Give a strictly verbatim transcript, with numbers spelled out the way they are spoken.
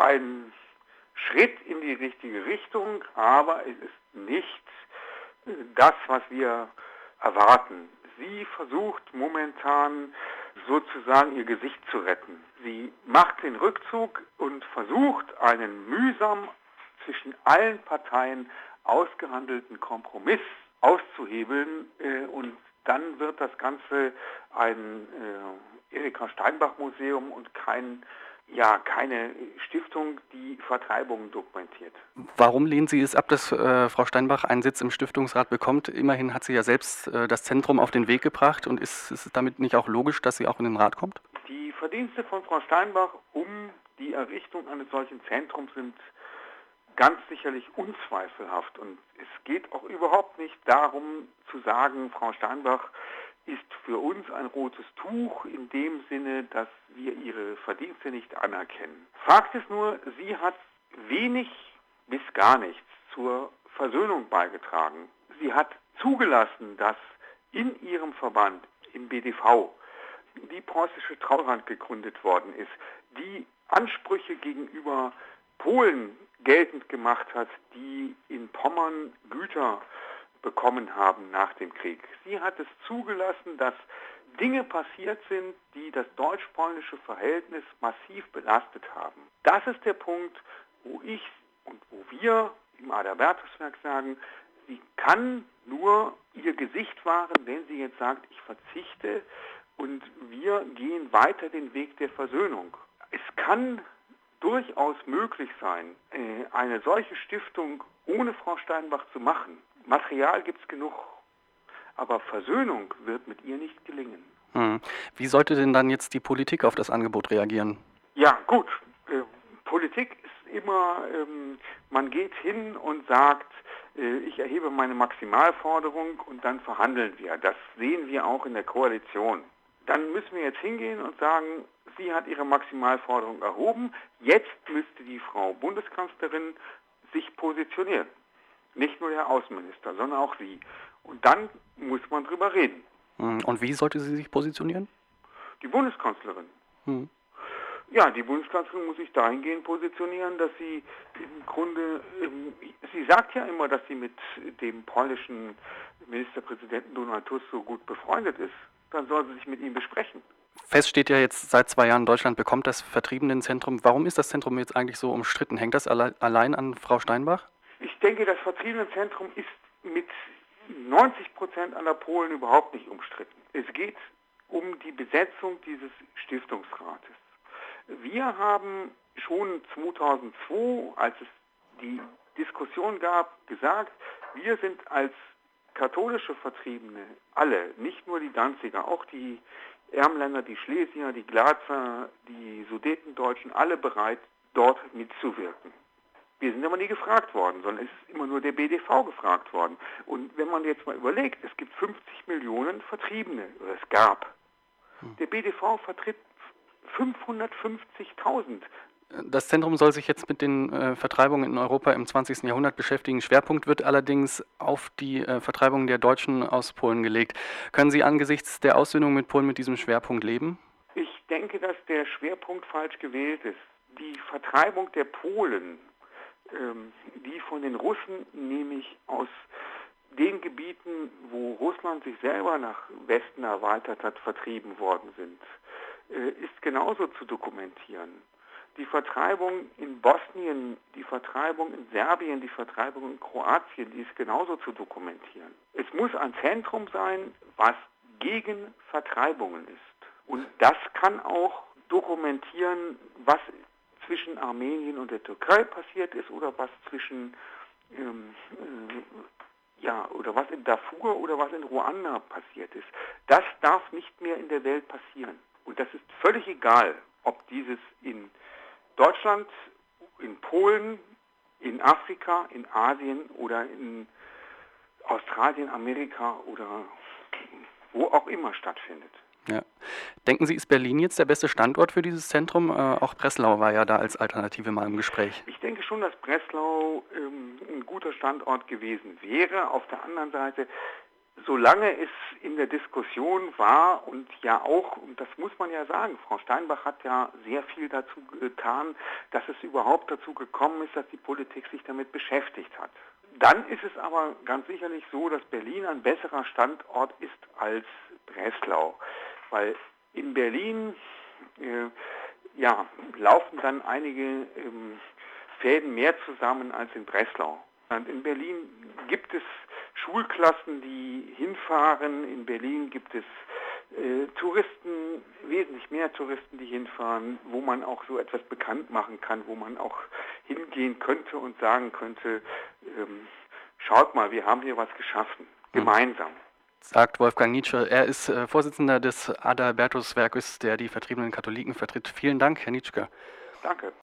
ein Schritt in die richtige Richtung, aber es ist nicht das, was wir erwarten. Sie versucht momentan sozusagen ihr Gesicht zu retten. Sie macht den Rückzug und versucht einen mühsam zwischen allen Parteien ausgehandelten Kompromiss auszuhebeln äh, und dann wird das Ganze ein äh, Erika Steinbach Museum und kein Ja, keine Stiftung, die Vertreibungen dokumentiert. Warum lehnen Sie es ab, dass äh, Frau Steinbach einen Sitz im Stiftungsrat bekommt? Immerhin hat sie ja selbst äh, das Zentrum auf den Weg gebracht und ist, ist es damit nicht auch logisch, dass sie auch in den Rat kommt? Die Verdienste von Frau Steinbach um die Errichtung eines solchen Zentrums sind ganz sicherlich unzweifelhaft. Und es geht auch überhaupt nicht darum zu sagen, Frau Steinbach ist für uns ein rotes Tuch in dem Sinne, dass wir ihre Verdienste nicht anerkennen. Fakt ist nur, sie hat wenig bis gar nichts zur Versöhnung beigetragen. Sie hat zugelassen, dass in ihrem Verband, im B D V, die preußische Trauerhand gegründet worden ist, die Ansprüche gegenüber Polen geltend gemacht hat, die in Pommern Güter bekommen haben nach dem Krieg. Sie hat es zugelassen, dass Dinge passiert sind, die das deutsch-polnische Verhältnis massiv belastet haben. Das ist der Punkt, wo ich und wo wir im Adalbertuswerk sagen, sie kann nur ihr Gesicht wahren, wenn sie jetzt sagt, ich verzichte und wir gehen weiter den Weg der Versöhnung. Es kann durchaus möglich sein, eine solche Stiftung ohne Frau Steinbach zu machen. Material gibt es genug, aber Versöhnung wird mit ihr nicht gelingen. Hm. Wie sollte denn dann jetzt die Politik auf das Angebot reagieren? Ja, gut. Äh, Politik ist immer, ähm, man geht hin und sagt, äh, ich erhebe meine Maximalforderung und dann verhandeln wir. Das sehen wir auch in der Koalition. Dann müssen wir jetzt hingehen und sagen, sie hat ihre Maximalforderung erhoben, jetzt müsste die Frau Bundeskanzlerin sich positionieren. Nicht nur der Außenminister, sondern auch sie. Und dann muss man drüber reden. Und wie sollte sie sich positionieren? Die Bundeskanzlerin. Hm. Ja, die Bundeskanzlerin muss sich dahingehend positionieren, dass sie im Grunde, sie sagt ja immer, dass sie mit dem polnischen Ministerpräsidenten Donald Tusk so gut befreundet ist. Dann soll sie sich mit ihm besprechen. Fest steht ja jetzt seit zwei Jahren, Deutschland bekommt das Vertriebenenzentrum. Warum ist das Zentrum jetzt eigentlich so umstritten? Hängt das alle, allein an Frau Steinbach? Ich denke, das Vertriebenenzentrum ist mit neunzig Prozent aller Polen überhaupt nicht umstritten. Es geht um die Besetzung dieses Stiftungsrates. Wir haben schon zweitausendzwei, als es die Diskussion gab, gesagt, wir sind als katholische Vertriebene, alle, nicht nur die Danziger, auch die Ermländer, die Schlesier, die Glatzer, die Sudetendeutschen, alle bereit, dort mitzuwirken. Wir sind aber nie gefragt worden, sondern es ist immer nur der B D V gefragt worden. Und wenn man jetzt mal überlegt, es gibt fünfzig Millionen Vertriebene, oder es gab. Der B D V vertritt fünfhundertfünfzigtausend. Das Zentrum soll sich jetzt mit den äh, Vertreibungen in Europa im zwanzigsten Jahrhundert beschäftigen. Schwerpunkt wird allerdings auf die äh, Vertreibung der Deutschen aus Polen gelegt. Können Sie angesichts der Aussöhnung mit Polen mit diesem Schwerpunkt leben? Ich denke, dass der Schwerpunkt falsch gewählt ist. Die Vertreibung der Polen, ähm, die von den Russen, nämlich aus den Gebieten, wo Russland sich selber nach Westen erweitert hat, vertrieben worden sind, äh, ist genauso zu dokumentieren. Die Vertreibung in Bosnien, die Vertreibung in Serbien, die Vertreibung in Kroatien, die ist genauso zu dokumentieren. Es muss ein Zentrum sein, was gegen Vertreibungen ist. Und das kann auch dokumentieren, was zwischen Armenien und der Türkei passiert ist oder was zwischen ähm, äh, ja oder was in Darfur oder was in Ruanda passiert ist. Das darf nicht mehr in der Welt passieren. Und das ist völlig egal, ob dieses in Deutschland, in Polen, in Afrika, in Asien oder in Australien, Amerika oder wo auch immer stattfindet. Ja. Denken Sie, ist Berlin jetzt der beste Standort für dieses Zentrum? Äh, auch Breslau war ja da als Alternative mal im Gespräch. Ich denke schon, dass Breslau ähm, ein guter Standort gewesen wäre. Auf der anderen Seite, Solange es in der Diskussion war und ja auch, und das muss man ja sagen, Frau Steinbach hat ja sehr viel dazu getan, dass es überhaupt dazu gekommen ist, dass die Politik sich damit beschäftigt hat. Dann ist es aber ganz sicherlich so, dass Berlin ein besserer Standort ist als Breslau, weil in Berlin äh, ja, laufen dann einige ähm, Fäden mehr zusammen als in Breslau. Und in Berlin gibt es Schulklassen, die hinfahren. In Berlin gibt es äh, Touristen, wesentlich mehr Touristen, die hinfahren, wo man auch so etwas bekannt machen kann, wo man auch hingehen könnte und sagen könnte, ähm, schaut mal, wir haben hier was geschaffen, gemeinsam. Sagt Wolfgang Nitschke. Er ist äh, Vorsitzender des Adalbertus-Werkes, der die vertriebenen Katholiken vertritt. Vielen Dank, Herr Nitschke. Danke.